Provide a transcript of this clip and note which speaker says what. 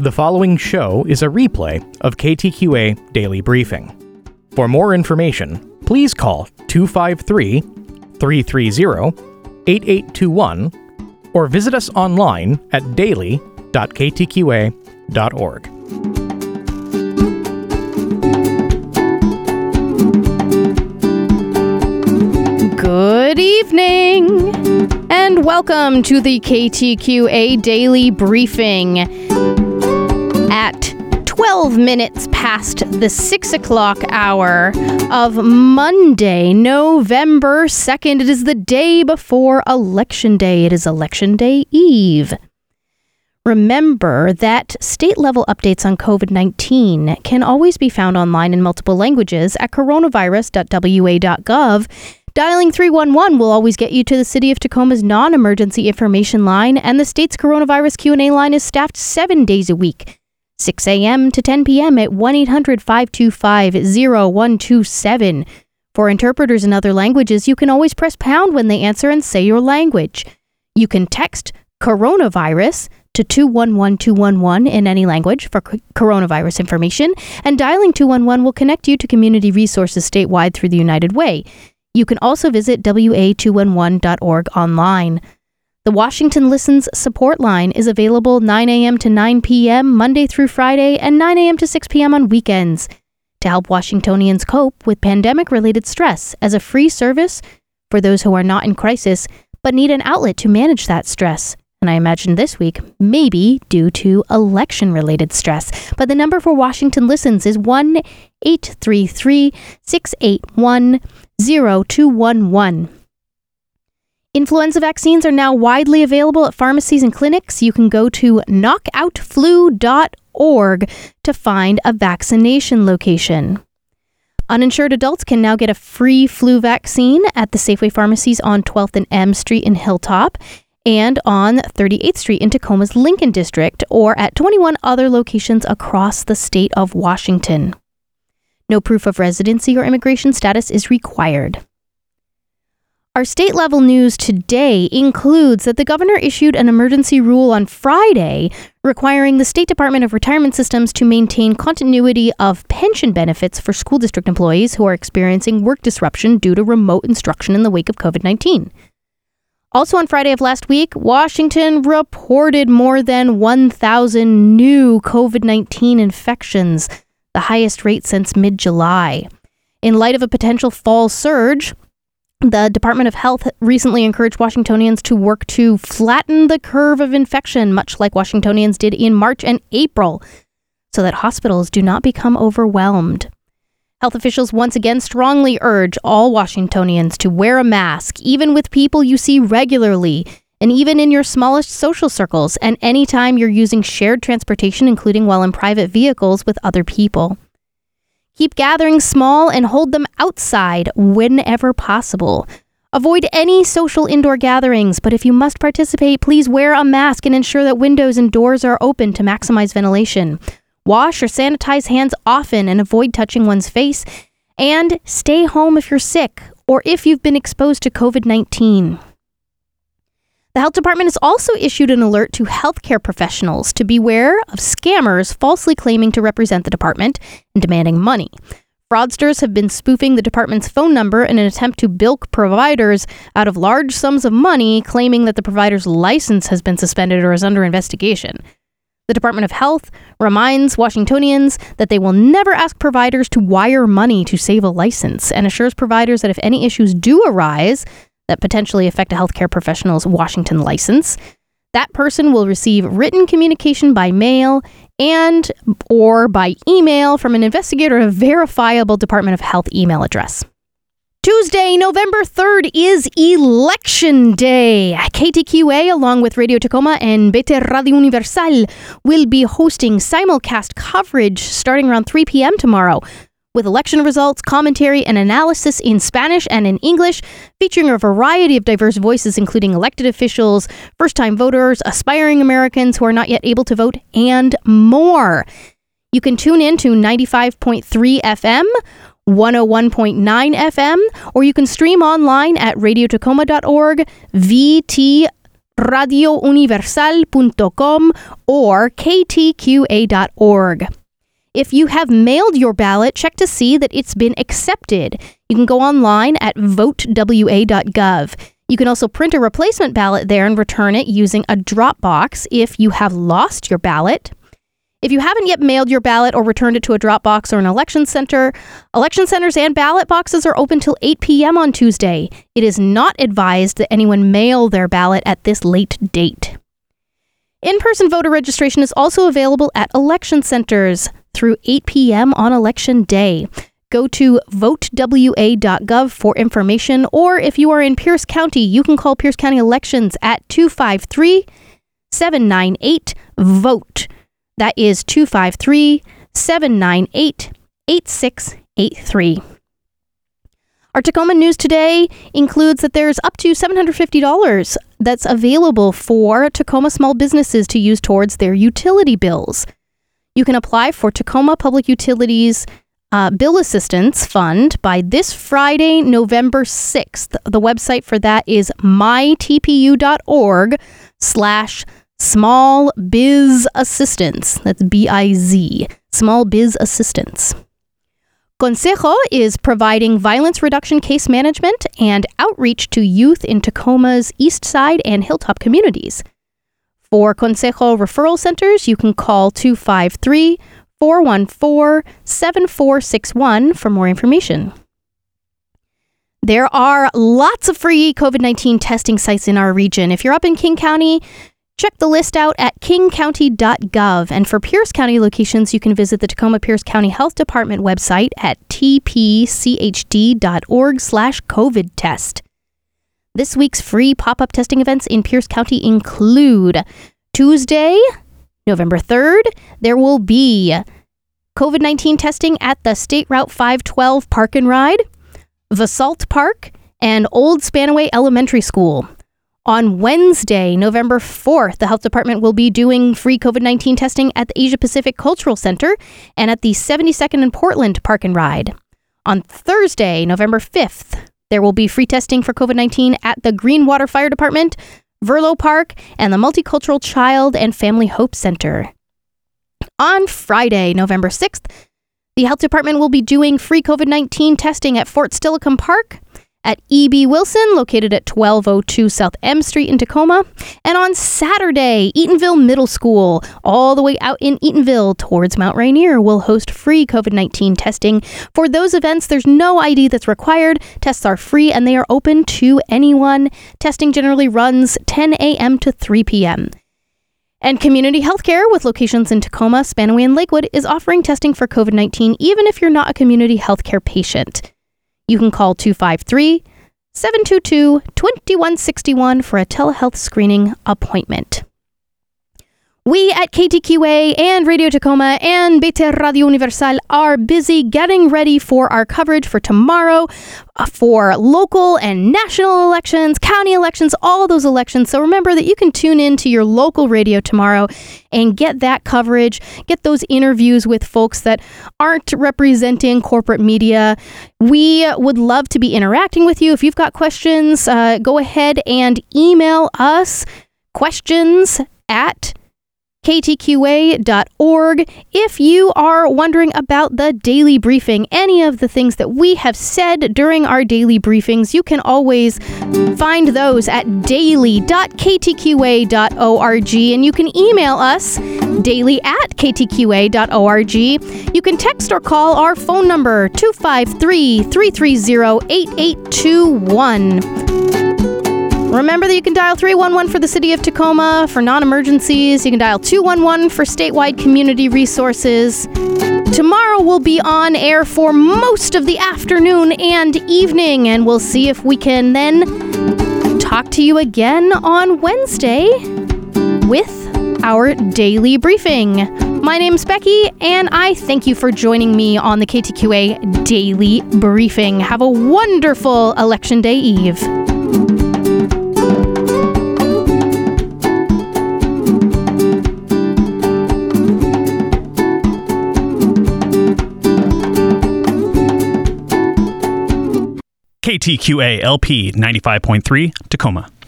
Speaker 1: The following show is a replay of KTQA Daily Briefing. For more information, please call 253-330-8821 or visit us online at daily.ktqa.org.
Speaker 2: Good evening, and welcome to the KTQA Daily Briefing. At 12 minutes past the 6 o'clock hour of Monday, November 2nd, it is the day before Election Day. It is Election Day Eve. Remember that state-level updates on COVID-19 can always be found online in multiple languages at coronavirus.wa.gov. Dialing 311 will always get you to the City of Tacoma's non-emergency information line, and the state's coronavirus Q&A line is staffed 7 days a week, 6 a.m. to 10 p.m. at 1-800-525-0127. For interpreters in other languages, you can always press pound when they answer and say your language. You can text coronavirus to 211-211 in any language for coronavirus information, and dialing 211 will connect you to community resources statewide through the United Way. You can also visit wa211.org online. The Washington Listens support line is available 9 a.m. to 9 p.m. Monday through Friday and 9 a.m. to 6 p.m. on weekends to help Washingtonians cope with pandemic-related stress as a free service for those who are not in crisis but need an outlet to manage that stress. And I imagine this week, maybe due to election-related stress. But the number for Washington Listens is 1-833-681-0211. Influenza vaccines are now widely available at pharmacies and clinics. You can go to knockoutflu.org to find a vaccination location. Uninsured adults can now get a free flu vaccine at the Safeway pharmacies on 12th and M Street in Hilltop, and on 38th Street in Tacoma's Lincoln District, or at 21 other locations across the state of Washington. No proof of residency or immigration status is required. Our state-level news today includes that the governor issued an emergency rule on Friday requiring the State Department of Retirement Systems to maintain continuity of pension benefits for school district employees who are experiencing work disruption due to remote instruction in the wake of COVID-19. Also on Friday of last week, Washington reported more than 1,000 new COVID-19 infections, the highest rate since mid-July. In light of a potential fall surge, the Department of Health recently encouraged Washingtonians to work to flatten the curve of infection, much like Washingtonians did in March and April, so that hospitals do not become overwhelmed. Health officials once again strongly urge all Washingtonians to wear a mask, even with people you see regularly, and even in your smallest social circles, and anytime you're using shared transportation, including while in private vehicles with other people. Keep gatherings small and hold them outside whenever possible. Avoid any social indoor gatherings, but if you must participate, please wear a mask and ensure that windows and doors are open to maximize ventilation. Wash or sanitize hands often and avoid touching one's face. And stay home if you're sick or if you've been exposed to COVID-19. The health department has also issued an alert to healthcare professionals to beware of scammers falsely claiming to represent the department and demanding money. Fraudsters have been spoofing the department's phone number in an attempt to bilk providers out of large sums of money, claiming that the provider's license has been suspended or is under investigation. The Department of Health reminds Washingtonians that they will never ask providers to wire money to save a license, and assures providers that if any issues do arise that potentially affect a healthcare professional's Washington license, that person will receive written communication by mail and or by email from an investigator at a verifiable Department of Health email address. Tuesday, November 3rd is Election Day. KTQA, along with Radio Tacoma and Bete Radio Universal, will be hosting simulcast coverage starting around 3 p.m. tomorrow, with election results, commentary, and analysis in Spanish and in English, featuring a variety of diverse voices, including elected officials, first-time voters, aspiring Americans who are not yet able to vote, and more. You can tune in to 95.3 FM, 101.9 FM, or you can stream online at radiotacoma.org, VT radiouniversal.com or ktqa.org. If you have mailed your ballot, check to see that it's been accepted. You can go online at votewa.gov. You can also print a replacement ballot there and return it using a drop box if you have lost your ballot. If you haven't yet mailed your ballot or returned it to a drop box or an election center, election centers and ballot boxes are open till 8 p.m. on Tuesday. It is not advised that anyone mail their ballot at this late date. In-person voter registration is also available at election centers through 8 p.m. on Election Day. Go to votewa.gov for information, or if you are in Pierce County, you can call Pierce County Elections at 253-798-VOTE. That is 253-798-8683. Our Tacoma news today includes that there's up to $750 that's available for Tacoma small businesses to use towards their utility bills. You can apply for Tacoma Public Utilities Bill Assistance Fund by this Friday, November 6th. The website for that is mytpu.org/Small Biz Assistance. That's B-I-Z. Small Biz Assistance. Consejo is providing violence reduction case management and outreach to youth in Tacoma's East Side and Hilltop communities. For Consejo referral centers, you can call 253-414-7461 for more information. There are lots of free COVID-19 testing sites in our region. If you're up in King County, check the list out at kingcounty.gov. And for Pierce County locations, you can visit the Tacoma Pierce County Health Department website at tpchd.org/COVID test. This week's free pop-up testing events in Pierce County include Tuesday, November 3rd, there will be COVID-19 testing at the State Route 512 Park and Ride, Vasalt Park, and Old Spanaway Elementary School. On Wednesday, November 4th, the Health Department will be doing free COVID-19 testing at the Asia Pacific Cultural Center and at the 72nd and Portland Park and Ride. On Thursday, November 5th, there will be free testing for COVID-19 at the Greenwater Fire Department, Verlo Park, and the Multicultural Child and Family Hope Center. On Friday, November 6th, the Health Department will be doing free COVID-19 testing at Fort Steilacoom Park, at E.B. Wilson, located at 1202 South M Street in Tacoma. And on Saturday, Eatonville Middle School, all the way out in Eatonville towards Mount Rainier, will host free COVID-19 testing. For those events, there's no ID that's required. Tests are free and they are open to anyone. Testing generally runs 10 a.m. to 3 p.m. And Community Healthcare, with locations in Tacoma, Spanaway, and Lakewood, is offering testing for COVID-19 even if you're not a community healthcare patient. You can call 253-722-2161 for a telehealth screening appointment. We at KTQA and Radio Tacoma and BT Radio Universal are busy getting ready for our coverage for tomorrow for local and national elections, county elections, all those elections. So remember that you can tune in to your local radio tomorrow and get that coverage, get those interviews with folks that aren't representing corporate media. We would love to be interacting with you. If you've got questions, go ahead and email us questions at ktqa.org. If you are wondering about the daily briefing, any of the things that we have said during our daily briefings, you can always find those at daily.ktqa.org, and you can email us daily@ktqa.org. You can text or call our phone number 253-330-8821. Remember that you can dial 311 for the city of Tacoma for non-emergencies. You can dial 211 for statewide community resources. Tomorrow we'll be on air for most of the afternoon and evening, and we'll see if we can then talk to you again on Wednesday with our daily briefing. My name's Becky, and I thank you for joining me on the KTQA Daily Briefing. Have a wonderful Election Day Eve.
Speaker 1: KTQA LP 95.3 Tacoma.